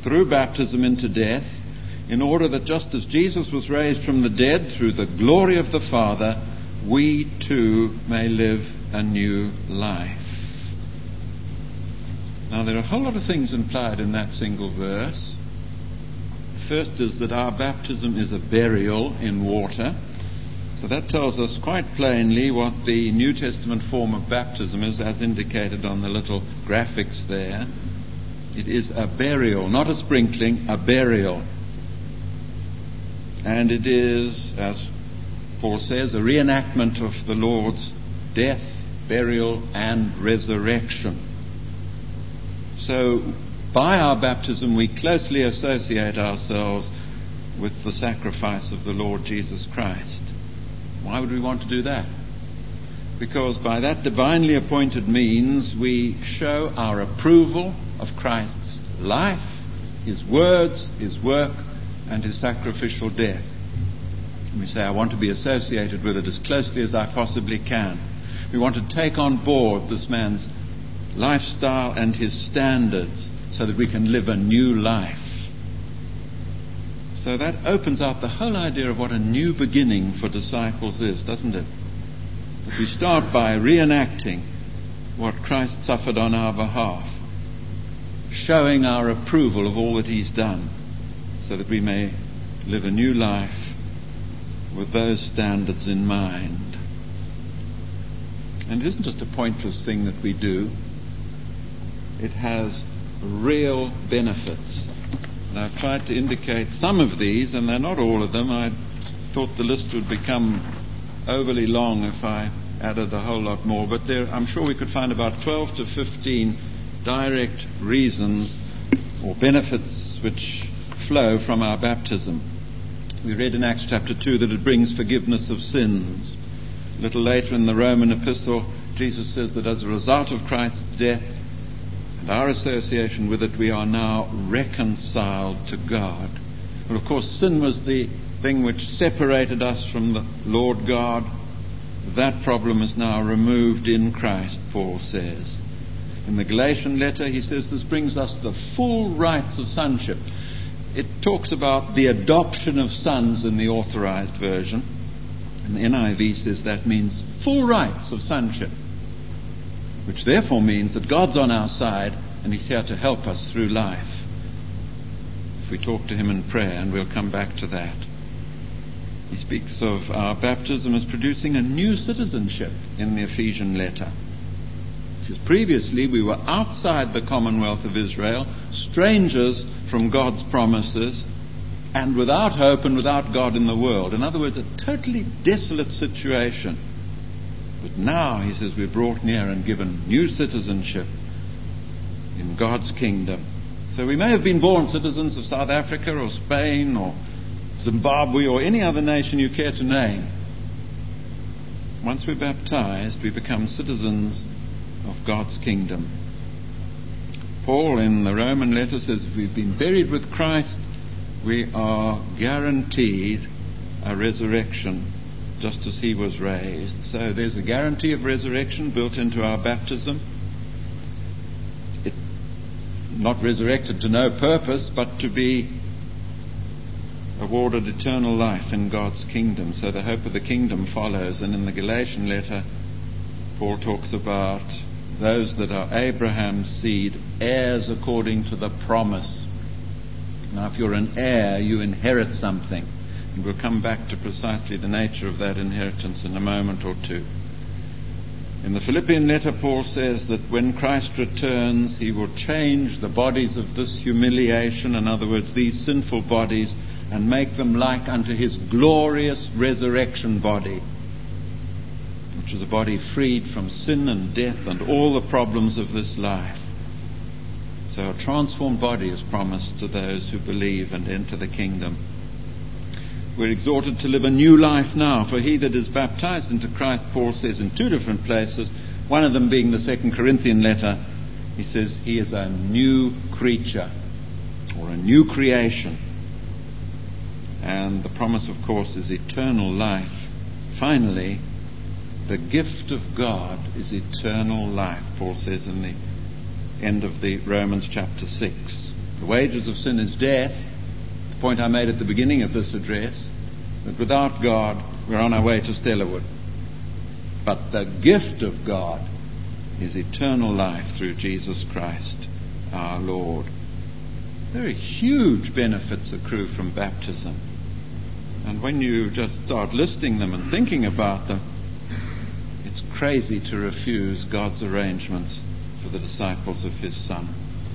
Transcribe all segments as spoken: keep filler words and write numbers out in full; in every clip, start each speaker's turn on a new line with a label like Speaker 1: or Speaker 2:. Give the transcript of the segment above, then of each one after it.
Speaker 1: through baptism into death, in order that just as Jesus was raised from the dead through the glory of the Father, we too may live a new life. Now, there are a whole lot of things implied in that single verse. First is that our baptism is a burial in water. So that tells us quite plainly what the New Testament form of baptism is, as indicated on the little graphics there. It is a burial, not a sprinkling, a burial. And it is, as Paul says, a reenactment of the Lord's death, burial, and resurrection. So, by our baptism, we closely associate ourselves with the sacrifice of the Lord Jesus Christ. Why would we want to do that? Because by that divinely appointed means, we show our approval of Christ's life, His words, His work, and His sacrificial death. We say, I want to be associated with it as closely as I possibly can. We want to take on board this man's lifestyle and his standards so that we can live a new life. So that opens up the whole idea of what a new beginning for disciples is, doesn't it? That we start by reenacting what Christ suffered on our behalf, showing our approval of all that He's done, so that we may live a new life with those standards in mind. And it isn't just a pointless thing that we do. It has real benefits. And I've tried to indicate some of these, and they're not all of them. I thought the list would become overly long if I added a whole lot more. But there, I'm sure we could find about twelve to fifteen direct reasons or benefits which flow from our baptism. We read in Acts chapter two that it brings forgiveness of sins. A little later in the Roman epistle, Jesus says that as a result of Christ's death and our association with it, we are now reconciled to God. Well, of course, sin was the thing which separated us from the Lord God. That problem is now removed in Christ, Paul says. In the Galatian letter, he says this brings us the full rights of sonship. It talks about the adoption of sons in the Authorized Version. And the N I V says that means full rights of sonship, which therefore means that God's on our side and He's here to help us through life if we talk to Him in prayer, and we'll come back to that. He speaks of our baptism as producing a new citizenship in the Ephesian letter. He says previously we were outside the commonwealth of Israel, strangers from God's promises, and without hope and without God in the world. In other words, a totally desolate situation. But now, he says, we're brought near and given new citizenship in God's kingdom. So we may have been born citizens of South Africa or Spain or Zimbabwe or any other nation you care to name. Once we're baptized, we become citizens of God's kingdom. Paul in the Roman letter says if we've been buried with Christ, we are guaranteed a resurrection just as He was raised. So there's a guarantee of resurrection built into our baptism. It, not resurrected to no purpose, but to be awarded eternal life in God's kingdom. So the hope of the kingdom follows. And in the Galatian letter, Paul talks about those that are Abraham's seed, heirs according to the promise. Now, if you're an heir, you inherit something. And we'll come back to precisely the nature of that inheritance in a moment or two. In the Philippian letter, Paul says that when Christ returns, He will change the bodies of this humiliation, in other words, these sinful bodies, and make them like unto His glorious resurrection body, which is a body freed from sin and death and all the problems of this life. So a transformed body is promised to those who believe and enter the kingdom. We're exhorted to live a new life now. For he that is baptized into Christ, Paul says in two different places, one of them being the Second Corinthian letter, he says he is a new creature or a new creation. And the promise, of course, is eternal life. Finally, the gift of God is eternal life, Paul says in the end of the Romans chapter six. The wages of sin is death. The point I made at the beginning of this address, that without God, we're on our way to Stellarwood. But the gift of God is eternal life through Jesus Christ, our Lord. Very huge benefits accrue from baptism. And when you just start listing them and thinking about them, it's crazy to refuse God's arrangements for the disciples of His Son.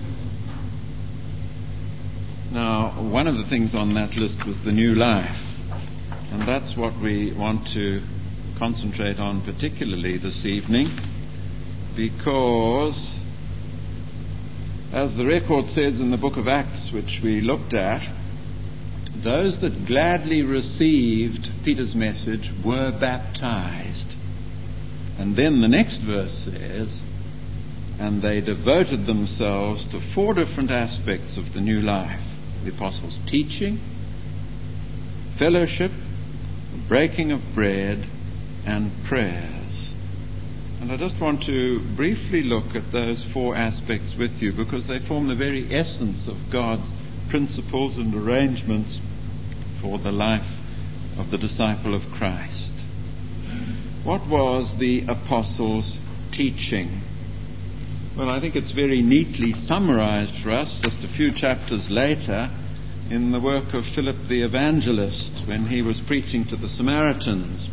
Speaker 1: Now, one of the things on that list was the new life. And that's what we want to concentrate on particularly this evening, because, as the record says in the book of Acts, which we looked at, those that gladly received Peter's message were baptized. And then the next verse says, and they devoted themselves to four different aspects of the new life: the apostles' teaching, fellowship, the breaking of bread, and prayers. And I just want to briefly look at those four aspects with you, because they form the very essence of God's principles and arrangements for the life of the disciple of Christ. What was the apostles' teaching? Well, I think it's very neatly summarized for us just a few chapters later in the work of Philip the Evangelist when he was preaching to the Samaritans.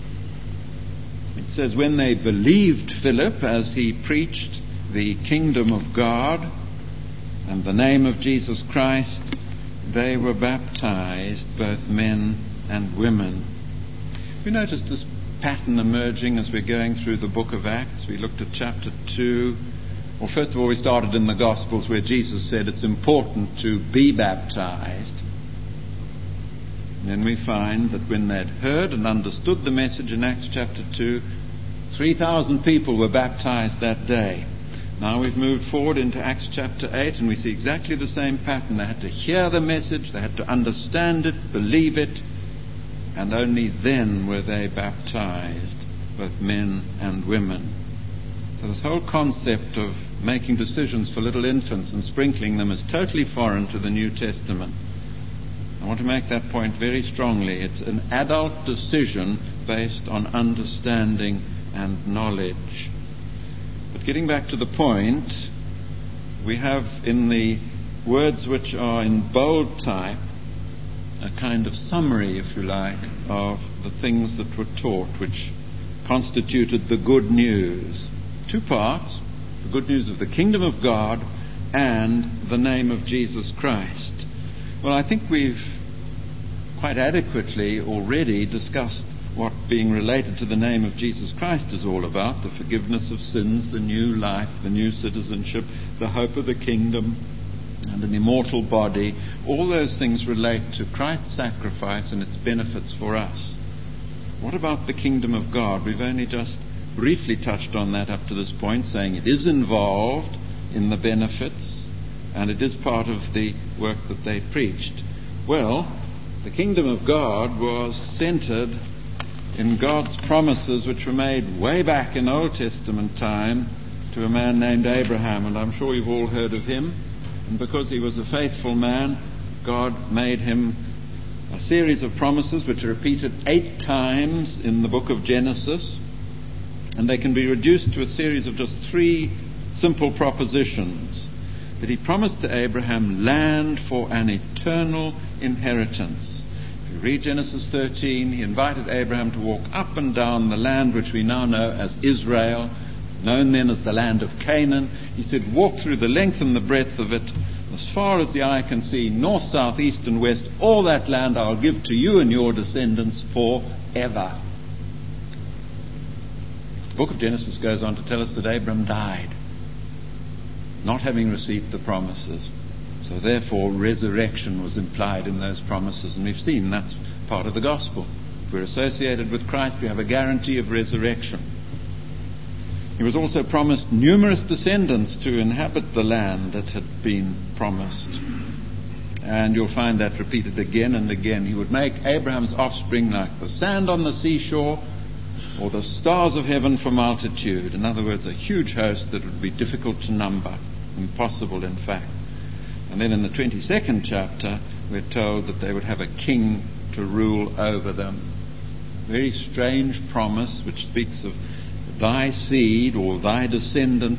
Speaker 1: It says, when they believed Philip as he preached the kingdom of God and the name of Jesus Christ, they were baptized, both men and women. We noticed this pattern emerging as we're going through the book of Acts. We looked at chapter two. Well, first of all, we started in the Gospels where Jesus said it's important to be baptized. And then we find that when they'd heard and understood the message in Acts chapter two, three thousand people were baptized that day. Now we've moved forward into Acts chapter eight, and we see exactly the same pattern. They had to hear the message, they had to understand it, believe it, and only then were they baptized, both men and women. So this whole concept of making decisions for little infants and sprinkling them is totally foreign to the New Testament. I want to make that point very strongly. It's an adult decision based on understanding and knowledge. But getting back to the point, we have in the words which are in bold type a kind of summary, if you like, of the things that were taught, which constituted the good news. Two parts: the good news of the kingdom of God and the name of Jesus Christ. Well, I think we've quite adequately already discussed what being related to the name of Jesus Christ is all about: the forgiveness of sins, the new life, the new citizenship, the hope of the kingdom, and an immortal body. All those things relate to Christ's sacrifice and its benefits for us. What about the kingdom of God? We've only just briefly touched on that up to this point, saying it is involved in the benefits and it is part of the work that they preached. Well, the kingdom of God was centered in God's promises, which were made way back in Old Testament time to a man named Abraham, and I'm sure you've all heard of him. And because he was a faithful man, God made him a series of promises which are repeated eight times in the book of Genesis, and they can be reduced to a series of just three simple propositions. That he promised to Abraham land for an eternal inheritance. If you read Genesis thirteen, he invited Abraham to walk up and down the land which we now know as Israel, known then as the land of Canaan. He said, walk through the length and the breadth of it, as far as the eye can see, north, south, east and west. All that land I'll give to you and your descendants forever. The book of Genesis goes on to tell us that Abraham died, not having received the promises. So therefore resurrection was implied in those promises, and we've seen that's part of the gospel. If we're associated with Christ, we have a guarantee of resurrection. He was also promised numerous descendants to inhabit the land that had been promised. And you'll find that repeated again and again. He would make Abraham's offspring like the sand on the seashore or the stars of heaven for multitude. In other words, a huge host that would be difficult to number, impossible in fact. And then in the twenty-second chapter, we're told that they would have a king to rule over them. Very strange promise which speaks of thy seed or thy descendant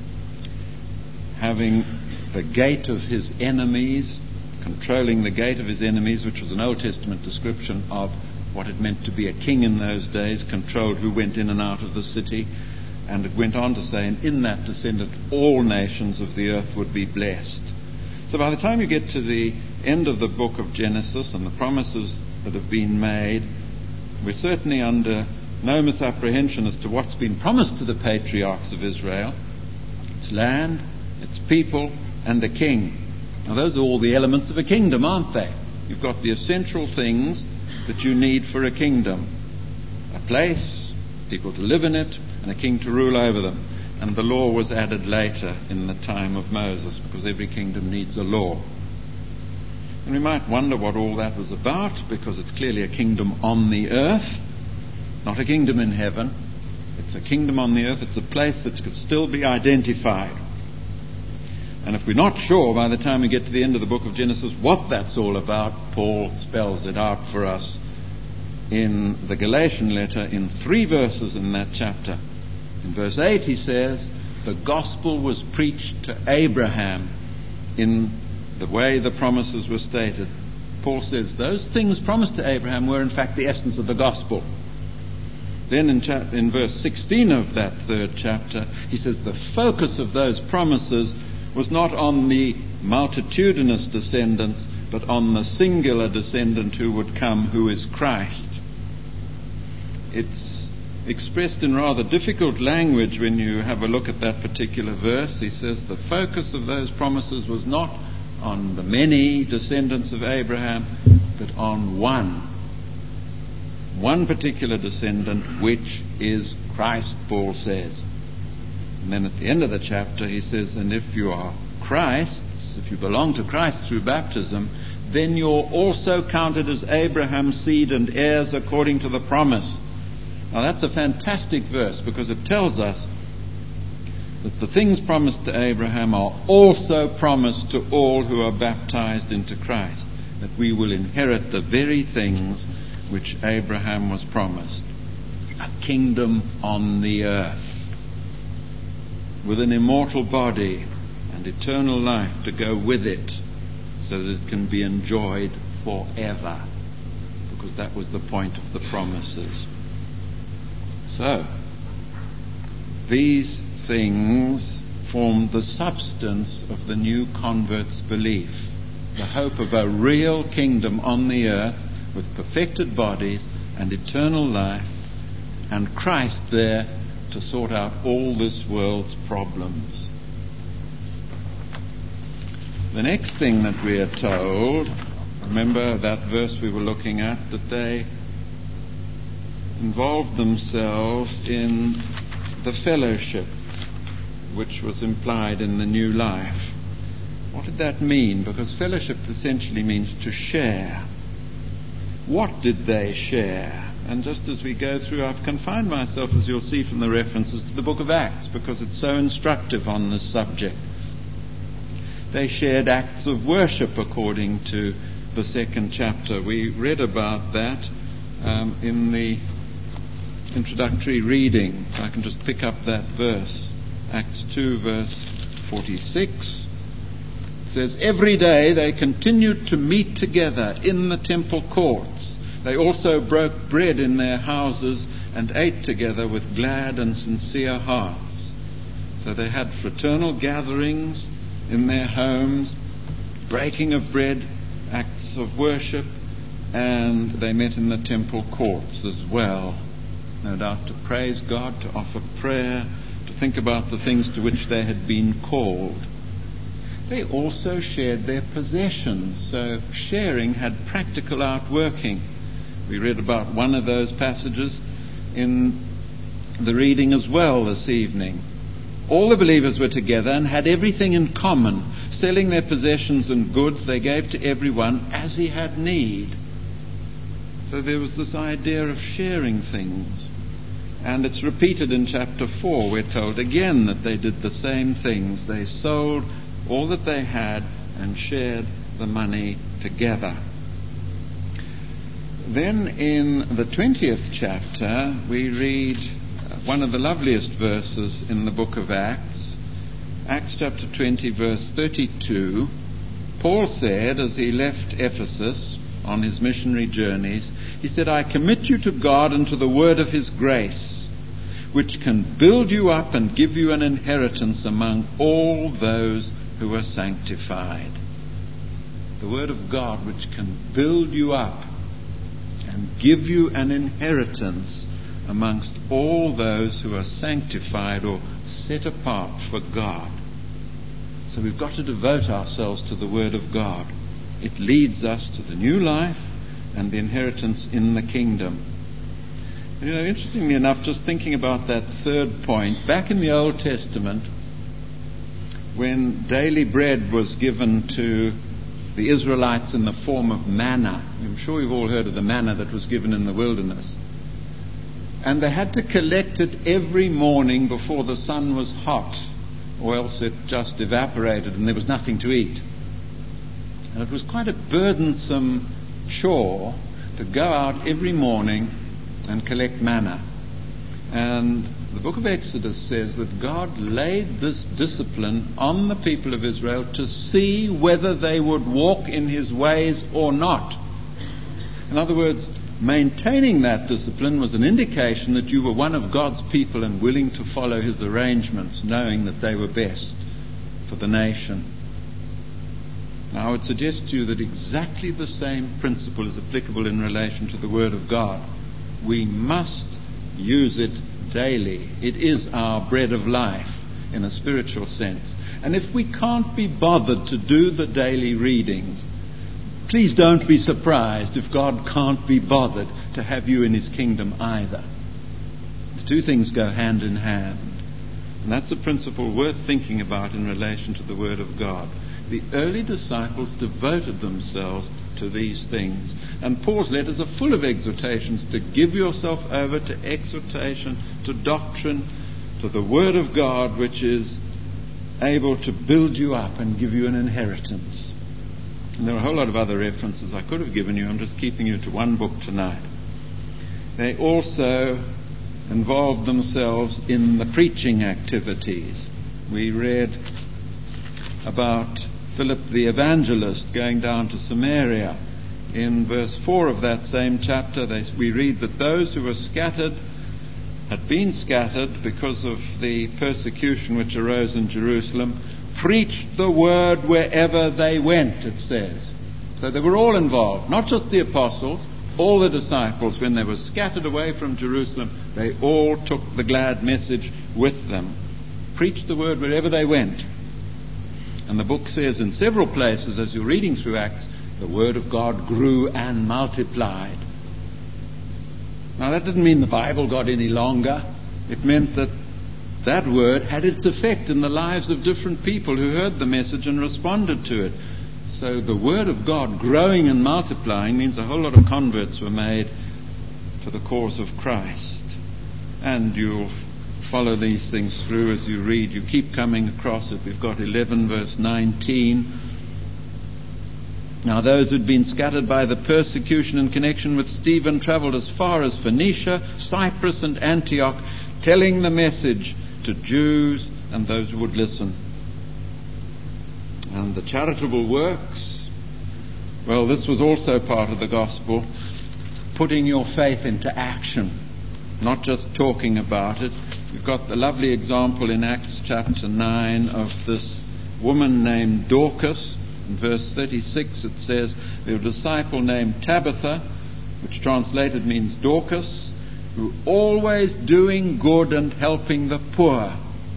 Speaker 1: having the gate of his enemies, controlling the gate of his enemies, which was an Old Testament description of what it meant to be a king in those days, controlled who went in and out of the city. And it went on to say, and in that descendant all nations of the earth would be blessed. So by the time you get to the end of the book of Genesis and the promises that have been made, we're certainly under no misapprehension as to what's been promised to the patriarchs of Israel. Its land, its people, and the king. Now those are all the elements of a kingdom, aren't they? You've got the essential things that you need for a kingdom. A place, people to live in it, and a king to rule over them. And the law was added later in the time of Moses, because every kingdom needs a law. And we might wonder what all that was about, because it's clearly a kingdom on the earth, not a kingdom in heaven. It's a kingdom on the earth. It's a place that could still be identified. And if we're not sure by the time we get to the end of the book of Genesis what that's all about, Paul spells it out for us in the Galatian letter in three verses in that chapter. In verse eight he says, the gospel was preached to Abraham in the way the promises were stated. Paul says those things promised to Abraham were in fact the essence of the gospel. Then in, chap- in verse sixteen of that third chapter, he says the focus of those promises was not on the multitudinous descendants, but on the singular descendant who would come, who is Christ. It's expressed in rather difficult language when you have a look at that particular verse. He says the focus of those promises was not on the many descendants of Abraham, but on one. One particular descendant, which is Christ, Paul says. And then at the end of the chapter he says, and if you are Christ's, if you belong to Christ through baptism, then you're also counted as Abraham's seed and heirs according to the promise. Now that's a fantastic verse, because it tells us that the things promised to Abraham are also promised to all who are baptized into Christ, that we will inherit the very things which Abraham was promised. A kingdom on the earth, with an immortal body and eternal life to go with it, so that it can be enjoyed forever, because that was the point of the promises. So, these things formed the substance of the new convert's belief. The hope of a real kingdom on the earth with perfected bodies and eternal life, and Christ there to sort out all this world's problems. The next thing that we are told, remember that verse we were looking at, that they involved themselves in the fellowship which was implied in the new life. What did that mean? Because fellowship essentially means to share. What did they share? And just as we go through, I've confined myself, as you'll see from the references, to the book of Acts, because it's so instructive on this subject. They shared acts of worship according to the second chapter. We read about that um, in the introductory reading. I can just pick up that verse. Acts two, verse forty-six. It says, every day they continued to meet together in the temple courts. They also broke bread in their houses and ate together with glad and sincere hearts. So they had fraternal gatherings in their homes, breaking of bread, acts of worship, and they met in the temple courts as well. No doubt to praise God, to offer prayer, to think about the things to which they had been called. They also shared their possessions, so sharing had practical outworking. We read about one of those passages in the reading as well this evening. All the believers were together and had everything in common. Selling their possessions and goods, they gave to everyone as he had need. So there was this idea of sharing things. And it's repeated in chapter four. We're told again that they did the same things. They sold all that they had and shared the money together. Then in the twentieth chapter, we read one of the loveliest verses in the book of Acts. Acts chapter twenty, verse thirty-two. Paul said, as he left Ephesus on his missionary journeys, he said, "I commit you to God and to the word of his grace, which can build you up and give you an inheritance among all those who are sanctified." The word of God, which can build you up and give you an inheritance amongst all those who are sanctified or set apart for God. So we've got to devote ourselves to the Word of God. It leads us to the new life and the inheritance in the kingdom. And, you know, interestingly enough, just thinking about that third point, back in the Old Testament, when daily bread was given to the Israelites in the form of manna. I'm sure you've all heard of the manna that was given in the wilderness. And they had to collect it every morning before the sun was hot, or else it just evaporated and there was nothing to eat. And it was quite a burdensome chore to go out every morning and collect manna. And the book of Exodus says that God laid this discipline on the people of Israel to see whether they would walk in his ways or not. In other words, maintaining that discipline was an indication that you were one of God's people and willing to follow his arrangements, knowing that they were best for the nation. Now, I would suggest to you that exactly the same principle is applicable in relation to the Word of God. We must use it daily. It is our bread of life in a spiritual sense. And if we can't be bothered to do the daily readings, please don't be surprised if God can't be bothered to have you in his kingdom either. The two things go hand in hand. And that's a principle worth thinking about in relation to the Word of God. The early disciples devoted themselves to these things. And Paul's letters are full of exhortations to give yourself over to exhortation, to doctrine, to the Word of God, which is able to build you up and give you an inheritance. And there are a whole lot of other references I could have given you. I'm just keeping you to one book tonight. They also involved themselves in the preaching activities. We read about Philip the evangelist going down to Samaria. In verse four of that same chapter, they, we read that those who were scattered had been scattered because of the persecution which arose in Jerusalem, preached the word wherever they went, it says. So they were all involved, not just the apostles, all the disciples. When they were scattered away from Jerusalem, they all took the glad message with them. Preached the word wherever they went. And the book says in several places, as you're reading through Acts, the word of God grew and multiplied. Now that didn't mean the Bible got any longer. It meant that that word had its effect in the lives of different people who heard the message and responded to it. So the word of God growing and multiplying means a whole lot of converts were made to the cause of Christ. And you'll follow these things through as you read. You keep coming across it. We've got eleven verse nineteen. Now those who'd been scattered by the persecution in connection with Stephen travelled as far as Phoenicia, Cyprus and Antioch, telling the message to Jews and those who would listen. And the charitable works, well, this was also part of the gospel, putting your faith into action, not just talking about it. We've got the lovely example in Acts chapter nine of this woman named Dorcas. In verse thirty-six it says, there was a disciple named Tabitha, which translated means Dorcas, who always doing good and helping the poor.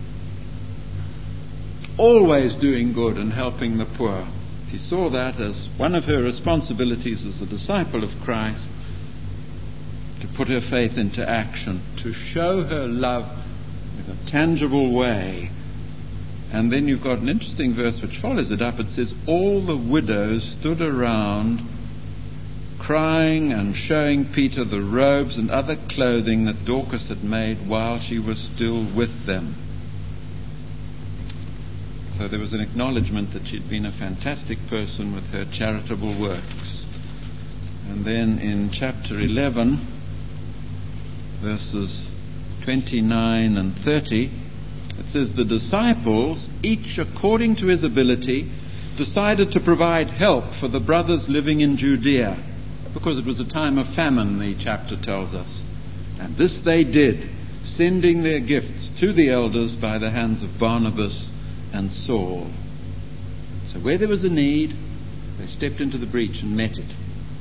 Speaker 1: Always doing good and helping the poor. She saw that as one of her responsibilities as a disciple of Christ, to put her faith into action, to show her love in a tangible way. And then you've got an interesting verse which follows it up. It says, all the widows stood around crying and showing Peter the robes and other clothing that Dorcas had made while she was still with them. So there was an acknowledgement that she'd been a fantastic person with her charitable works. And then in chapter eleven, verses twenty-nine and thirty, it says, the disciples, each according to his ability, decided to provide help for the brothers living in Judea, because it was a time of famine, the chapter tells us. And this they did, sending their gifts to the elders by the hands of Barnabas and Saul. So where there was a need, they stepped into the breach and met it.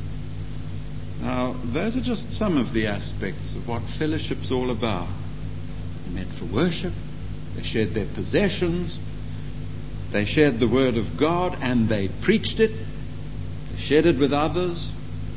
Speaker 1: Now, those are just some of the aspects of what fellowship's all about. They met for worship, they shared their possessions, they shared the Word of God and they preached it, they shared it with others,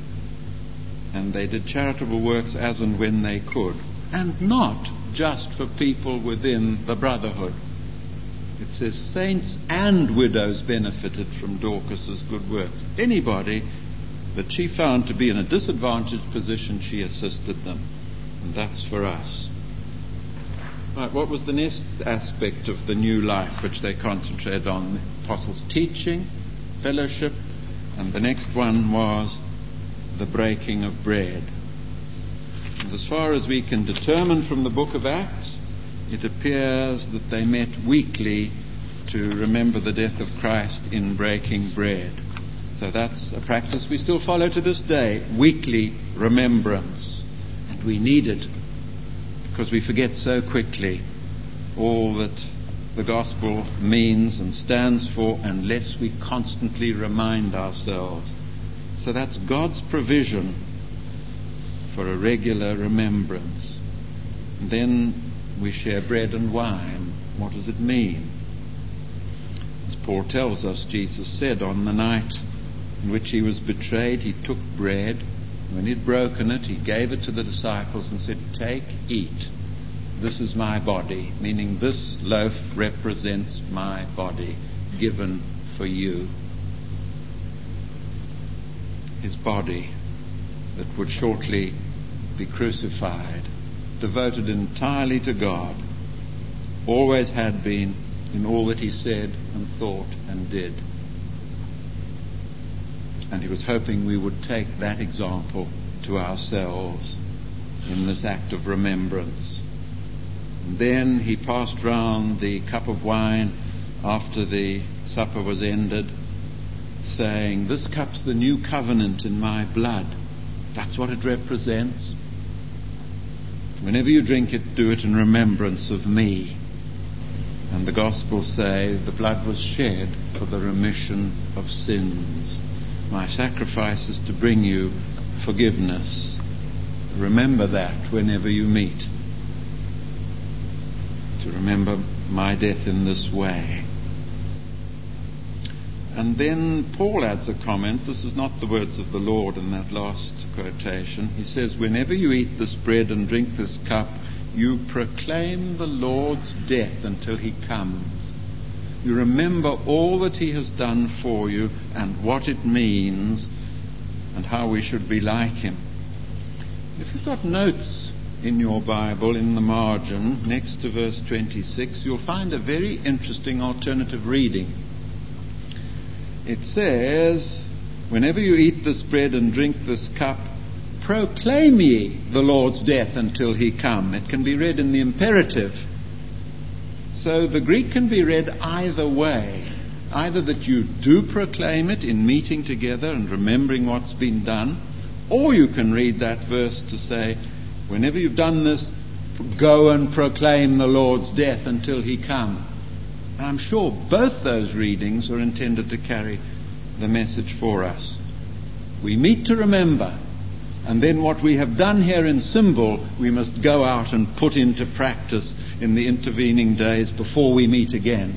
Speaker 1: and they did charitable works as and when they could. And not just for people within the brotherhood. It says saints and widows benefited from Dorcas's good works. Anybody that she found to be in a disadvantaged position, she assisted them. And that's for us. Right, what was the next aspect of the new life which they concentrated on? The apostles' teaching, fellowship, and the next one was the breaking of bread. And as far as we can determine from the book of Acts, it appears that they met weekly to remember the death of Christ in breaking bread. So that's a practice we still follow to this day, weekly remembrance. And we need it because we forget so quickly all that the gospel means and stands for unless we constantly remind ourselves. So that's God's provision for a regular remembrance. And then we share bread and wine. What does it mean? As Paul tells us, Jesus said on the night in which he was betrayed, he took bread. When he'd broken it, he gave it to the disciples and said, "Take, eat. This is my body," meaning this loaf represents my body given for you. His body that would shortly be crucified, devoted entirely to God, always had been in all that he said and thought and did. And he was hoping we would take that example to ourselves in this act of remembrance. And then he passed round the cup of wine after the supper was ended, saying, "This cup's the new covenant in my blood." That's what it represents. Whenever you drink it, do it in remembrance of me. And the Gospels say the blood was shed for the remission of sins. My sacrifice is to bring you forgiveness. Remember that whenever you meet. To remember my death in this way. And then Paul adds a comment. This is not the words of the Lord in that last quotation. He says, "Whenever you eat this bread and drink this cup, you proclaim the Lord's death until he comes. You remember all that he has done for you and what it means and how we should be like him." If you've got notes in your Bible in the margin next to verse twenty-six, you'll find a very interesting alternative reading. It says, "Whenever you eat this bread and drink this cup, proclaim ye the Lord's death until he come." It can be read in the imperative. So the Greek can be read either way. Either that you do proclaim it in meeting together and remembering what's been done, or you can read that verse to say, whenever you've done this, go and proclaim the Lord's death until he come. And I'm sure both those readings are intended to carry the message for us. We meet to remember, and then what we have done here in symbol, we must go out and put into practice in the intervening days before we meet again.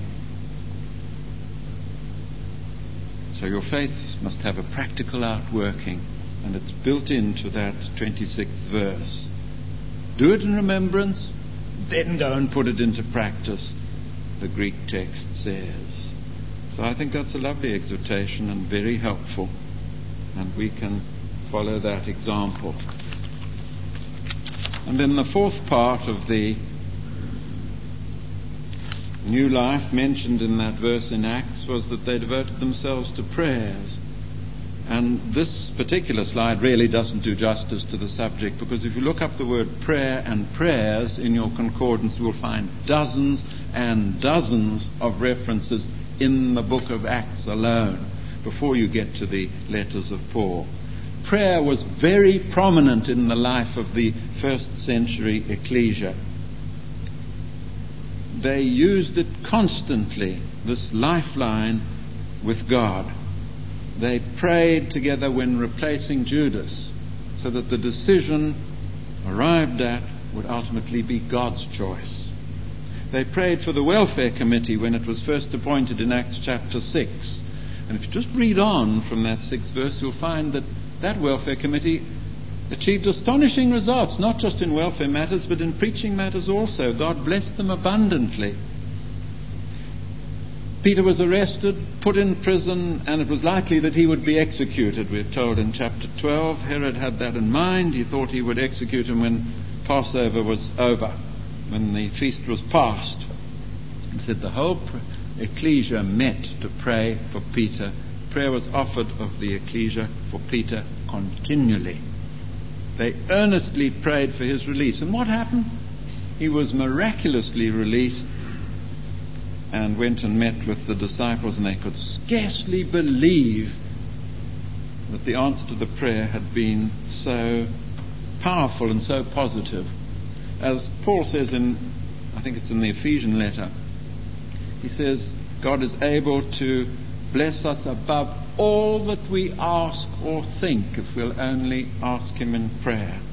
Speaker 1: So your faith must have a practical outworking, and it's built into that twenty-sixth verse. Do it in remembrance, then go and put it into practice, the Greek text says. So I think that's a lovely exhortation and very helpful, and we can follow that example. And then the fourth part of the New life mentioned in that verse in Acts was that they devoted themselves to prayers. And this particular slide really doesn't do justice to the subject, because if you look up the word prayer and prayers in your concordance, you will find dozens and dozens of references in the book of Acts alone before you get to the letters of Paul. Prayer was very prominent in the life of the first century ecclesia. They used it constantly, this lifeline with God. They prayed together when replacing Judas, so that the decision arrived at would ultimately be God's choice. They prayed for the welfare committee when it was first appointed in Acts chapter six. And if you just read on from that sixth verse, you'll find that that welfare committee achieved astonishing results, not just in welfare matters, but in preaching matters also. God blessed them abundantly. Peter was arrested, put in prison, and it was likely that he would be executed, we're told in chapter twelve. Herod had that in mind. He thought he would execute him when Passover was over, when the feast was past. He said the whole ecclesia met to pray for Peter. Prayer was offered of the ecclesia for Peter continually. They earnestly prayed for his release. And what happened? He was miraculously released and went and met with the disciples, and they could scarcely believe that the answer to the prayer had been so powerful and so positive. As Paul says in, I think it's in the Ephesian letter, he says, God is able to bless us above all that we ask or think, if we'll only ask him in prayer.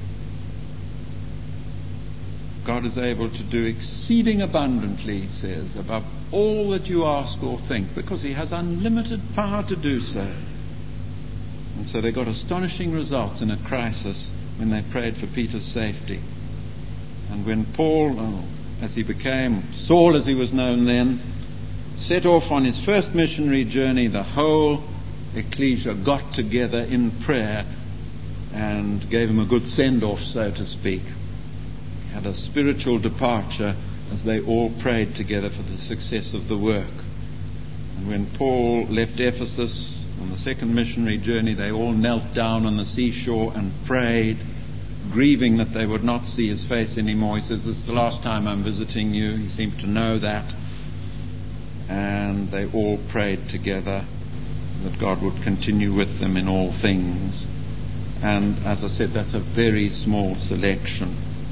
Speaker 1: God is able to do exceeding abundantly, he says, above all that you ask or think, because he has unlimited power to do so. And so they got astonishing results in a crisis when they prayed for Peter's safety. And when Paul, oh, as he became, Saul as he was known then, set off on his first missionary journey, the whole ecclesia got together in prayer and gave him a good send-off, so to speak. He had a spiritual departure as they all prayed together for the success of the work. And when Paul left Ephesus on the second missionary journey, they all knelt down on the seashore and prayed, grieving that they would not see his face anymore. He says, "This is the last time I'm visiting you." He seemed to know that. And they all prayed together that God would continue with them in all things. And as I said, that's a very small selection.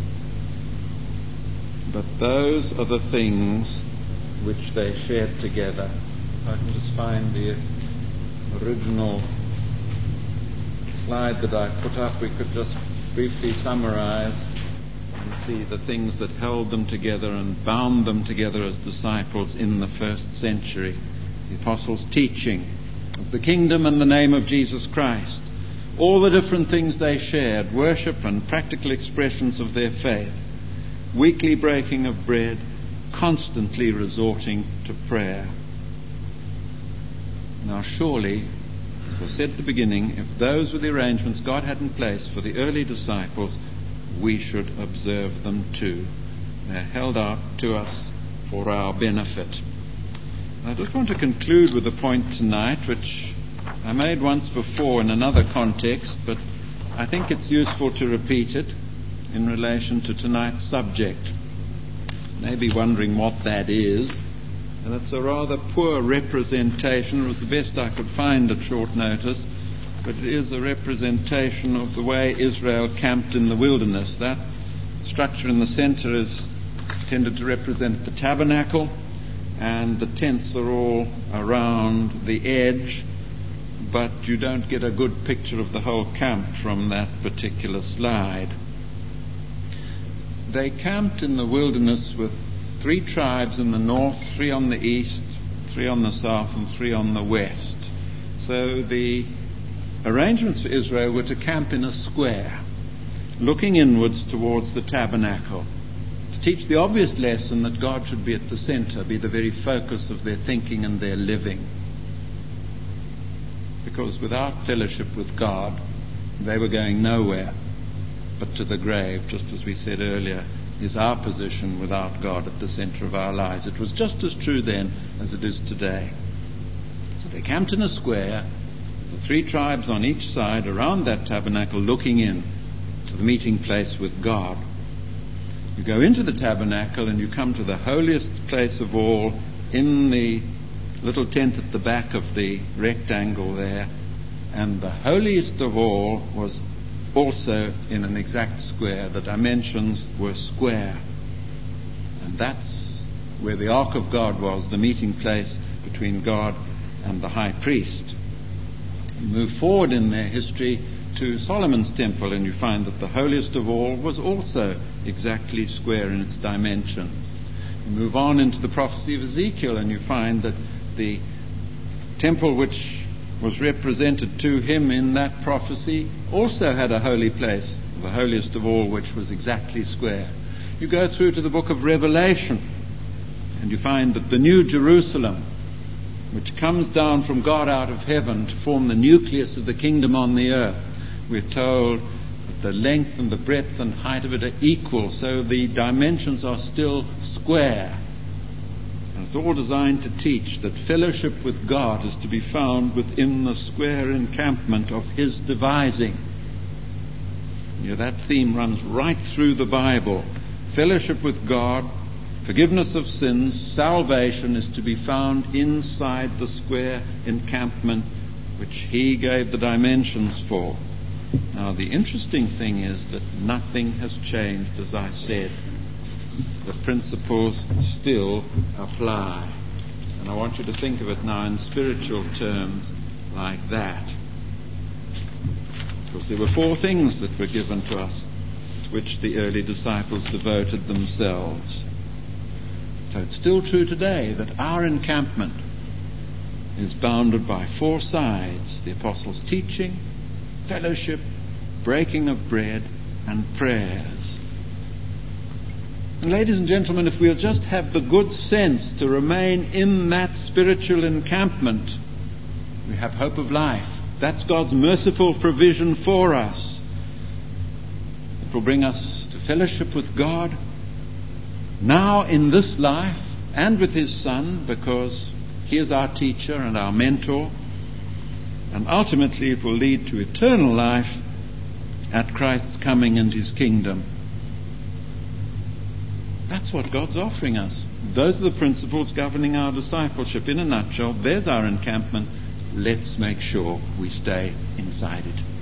Speaker 1: But those are the things which they shared together. If I can just find the original slide that I put up, we could just briefly summarize and see the things that held them together and bound them together as disciples in the first century. The apostles' teaching of the kingdom and the name of Jesus Christ. All the different things they shared, worship and practical expressions of their faith. Weekly breaking of bread, constantly resorting to prayer. Now surely, as I said at the beginning, if those were the arrangements God had in place for the early disciples, we should observe them too. They're held out to us for our benefit. I just want to conclude with a point tonight which I made once before in another context, but I think it's useful to repeat it in relation to tonight's subject. You may be wondering what that is, and it's a rather poor representation. It was the best I could find at short notice, but it is a representation of the way Israel camped in the wilderness. That structure in the center is intended to represent the tabernacle, and the tents are all around the edge, but you don't get a good picture of the whole camp from that particular slide. They camped in the wilderness with three tribes in the north, three on the east, three on the south, and three on the west. So the arrangements for Israel were to camp in a square, looking inwards towards the tabernacle, to teach the obvious lesson that God should be at the center, be the very focus of their thinking and their living. Because without fellowship with God, they were going nowhere but to the grave, just as we said earlier is our position without God at the center of our lives. It was just as true then as it is today. So they camped in a square, the three tribes on each side around that tabernacle looking in to the meeting place with God. You go into the tabernacle and you come to the holiest place of all in the little tent at the back of the rectangle there. And the holiest of all was also in an exact square. The dimensions were square. And that's where the Ark of God was, the meeting place between God and the high priest. You move forward in their history to Solomon's temple and you find that the holiest of all was also exactly square in its dimensions. You move on into the prophecy of Ezekiel and you find that the temple which was represented to him in that prophecy also had a holy place, the holiest of all, which was exactly square. You go through to the book of Revelation and you find that the new Jerusalem, which comes down from God out of heaven to form the nucleus of the kingdom on the earth, we're told that the length and the breadth and height of it are equal, so the dimensions are still square. And it's all designed to teach that fellowship with God is to be found within the square encampment of His devising. You know, that theme runs right through the Bible. Fellowship with God, forgiveness of sins, salvation is to be found inside the square encampment which He gave the dimensions for. Now, the interesting thing is that nothing has changed, as I said. The principles still apply. And I want you to think of it now in spiritual terms like that. Because there were four things that were given to us, to which the early disciples devoted themselves. So it's still true today that our encampment is bounded by four sides: the apostles' teaching, fellowship, breaking of bread, and prayers. And ladies and gentlemen, if we'll just have the good sense to remain in that spiritual encampment, we have hope of life. That's God's merciful provision for us. It will bring us to fellowship with God now in this life and with His Son, because He is our teacher and our mentor. And ultimately it will lead to eternal life at Christ's coming and His kingdom. That's what God's offering us. Those are the principles governing our discipleship. In a nutshell, there's our encampment. Let's make sure we stay inside it.